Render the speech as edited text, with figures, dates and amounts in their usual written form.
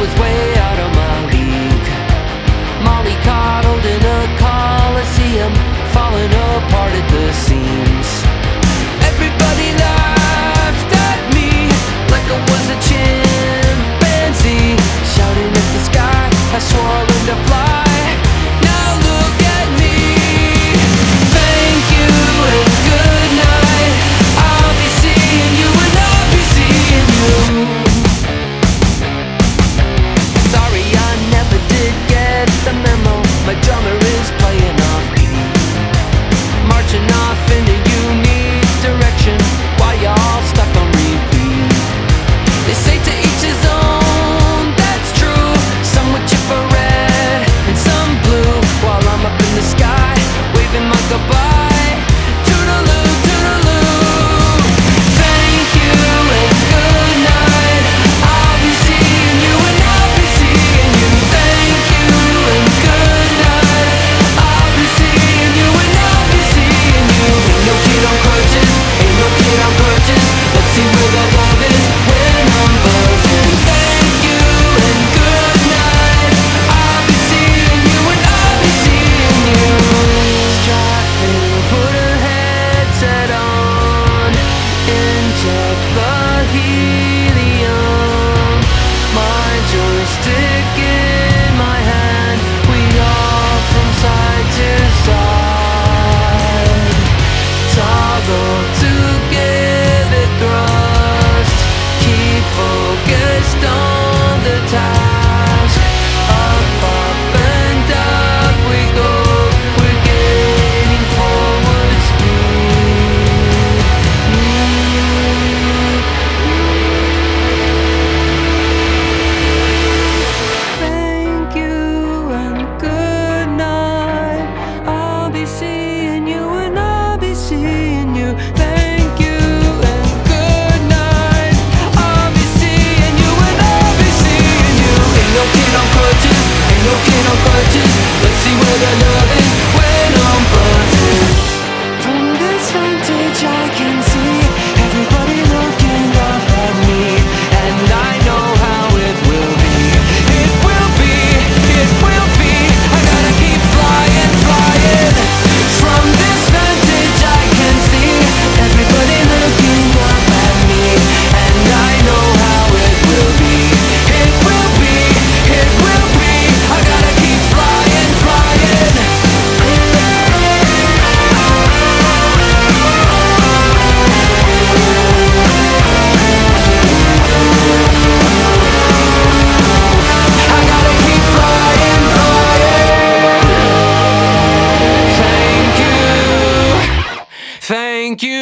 was way out of my league. Molly coddled in a coliseum, falling apart at the seams. Everybody laughed at me like I was a chimpanzee, shouting at the sky, I swore I learned to fly. Now look at me. Thank you and good night. I'll be seeing you and I'll be seeing you. Sorry I never did get the memo. My drummer is playing off key, marching off in a unique direction while y'all stuck on repeat. They say to each his own, that's true. Some would chip for red and some blue, while I'm up in the sky waving my goodbye. Toodaloo, toodaloo. Thank you and good night. I'll be seeing you and I'll be seeing you. Thank you and good night. I'll be seeing you and I'll be seeing you. Ain't no kid on crutches, ain't no kid on crutches. Let's see where the love is when I'm buzzing. Thank you and good night. I'll be seeing you and I'll be seeing you. Striving, put a headset on, inject the helium. My joystick in my hand, we all from side to side. Toggle to give it thrust. Keep focused on the task. Up, up and up we go. We're gaining forward speed. Thank you and good night. I'll be seeing you and I'll be seeing you. Thank you and good night. I'll be seeing you and I'll be seeing you. Ain't no kid on crutches, ain't no kid on crutches. Let's see where the love is when I'm buzzing. From this vantage I can see everybody looking up at me, and I know how it will be. It will be, it will be. I gotta keep flying, flying. From this vantage I can see everybody looking up at me, and I know how it will be. It will be, it will be. I gotta keep flying, flying. I gotta keep flying, flying. Thank you. Thank you